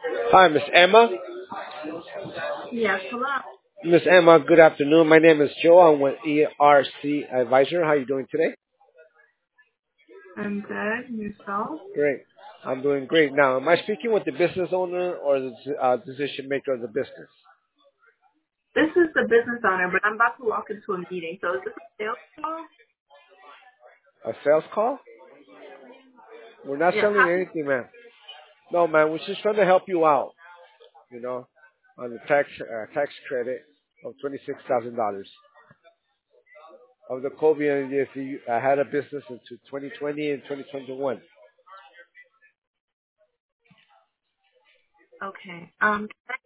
Hi, Miss Emma. Yes, hello. Miss Emma, good afternoon. My name is Joe. I'm with ERC Advisor. How are you doing today? I'm good. And yourself? Great. I'm doing great. Now, am I speaking with the business owner or the decision maker of the business? This is the business owner, but I'm about to walk into a meeting. So is this a sales call? A sales call? We're not Yeah. selling anything, man. No, man. We're just trying to help you out. You know, on the tax credit of $26,000 of the COVID if you had a business into 2020 and 2021. Okay.